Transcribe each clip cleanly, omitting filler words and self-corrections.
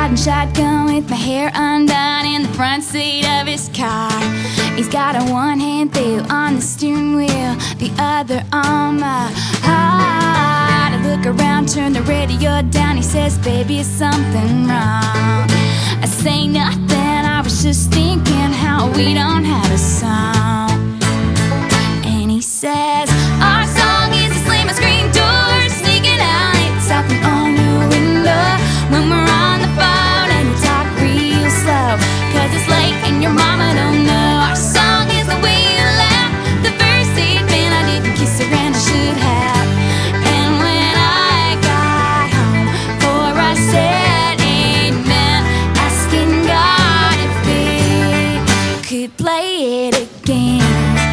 riding shotgun with my hair undone in the front seat of his car. He's got a one-hand feel on the steering wheel, the other on my heart. I look around, turn the radio down. He says, baby, is something wrong? I say nothing, I was just thinking how we don't have a song. And he says, our song is a slam screen door sneaking out, it's something on your window when we're on the phone and you talk real slow, cause it's late and your mama don't know. Our song is the way you laugh, the first date, man, I didn't kiss her and I should have. And when I got home, for I said amen, asking God if they could play it again.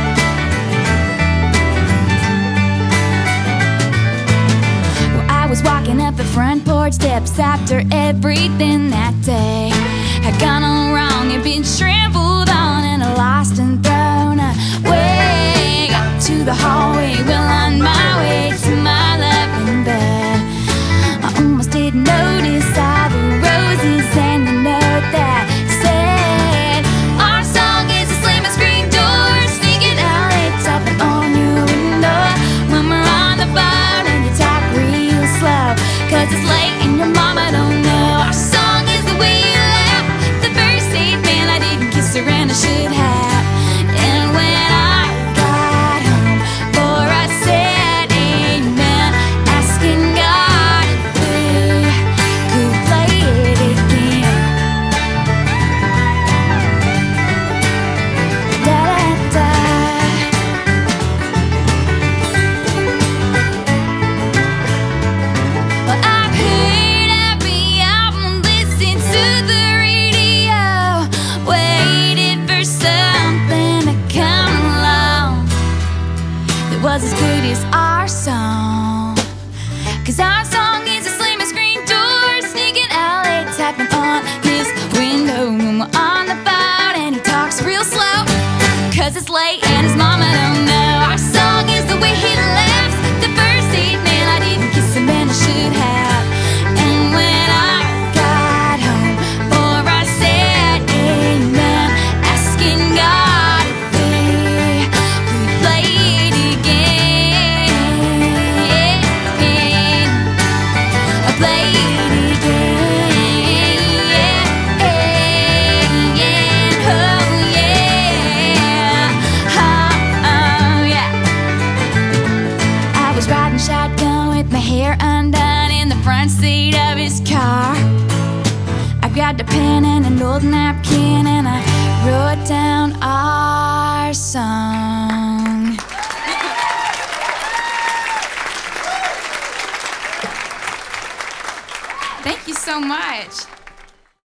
I was walking up the front porch steps after everything that day had gone all wrong and been trampled on and lost and thrown away. Got to the hallway, well on my way to my loving bed. I almost didn't notice all the roses and the note that said, our song is a slamming screen door sneaking out, it's up on your window when we're on the phone and you talk real slow, cause it's late and your mama don't know. Our song is the way you laugh, the first date, man, I didn't kiss her and I should have. And when I got home, for I said amen, asking God if we could play it again. Da da da. Well, I've heard every album, listened to the radio, waited for something to come along that was as good as our song. Cause our song is a slamming screen door sneaking out, late tapping on his window when we're on the phone and he talks real slow, cause it's late and his mama don't know. Our song is the way he laughs, the first date, man, I didn't kiss him and I should have. And when I got home, for I said amen, asking God if they could play it again. Play it again. Oh yeah. Oh yeah. I was riding shotgun with my hair undone in the front seat of his car. I grabbed a pen and an old napkin and I wrote down our song. Thank you so much.